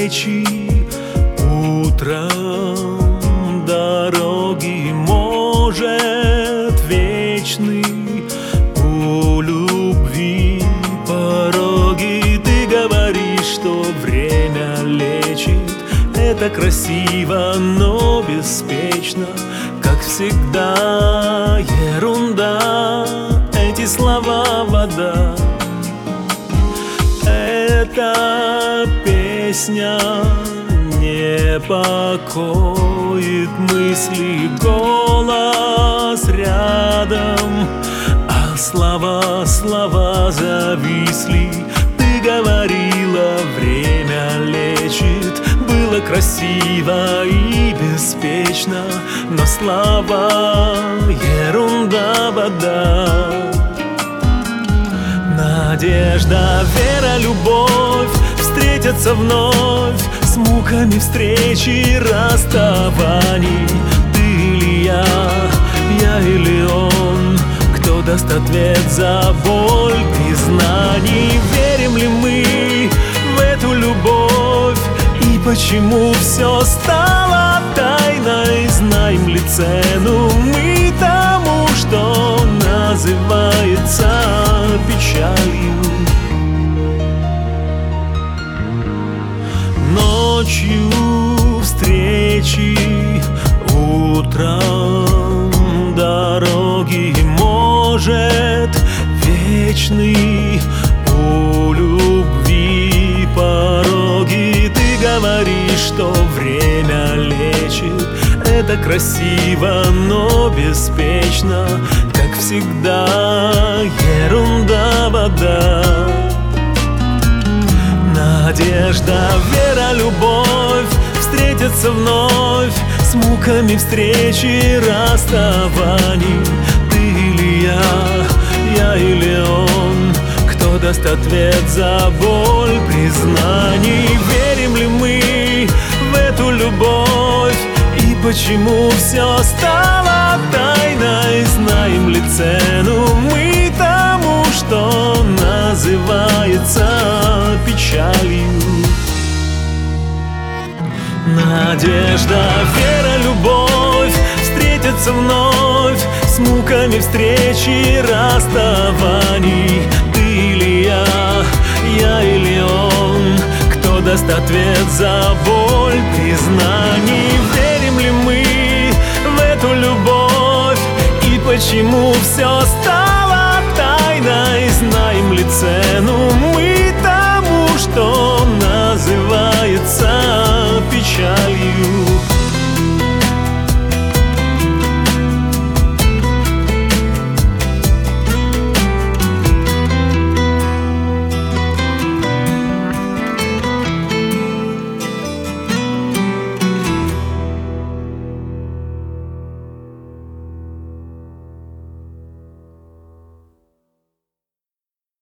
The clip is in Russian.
встречи утром, дороги, может, вечный, у любви пороги. Ты говоришь, что время лечит, это красиво, но беспечно, как всегда, ерунда, эти слова вода. Эта песня не покоит мысли, голос рядом, а слова зависли. Ты говорила, время лечит, было красиво и беспечно, но слова ерунда, вода. Надежда, вера, любовь встретятся вновь с муками встречи, расставаний. Ты или я или он, кто даст ответ за боль признаний? Верим ли мы в эту любовь? И почему все стало тайной? Знаем ли цену мы тому, что называется печалью? Ночью встречи, утром дороги, может, вечный, у любви пороги. Ты говоришь, что время лечит, это красиво, но беспечно, как всегда, ерунда, вода. Надежда, вера, любовь встретятся вновь с муками встречи, расставаний. Ты или я или он, кто даст ответ за боль признаний? Верим ли мы в эту любовь? И почему все стало тайной? Знаем ли цену мы тому, что называется печалью? Надежда, вера, любовь встретятся вновь с муками встречи, расставаний. Ты или я или он, кто даст ответ за боль признаний? Верим ли мы в эту любовь? И почему все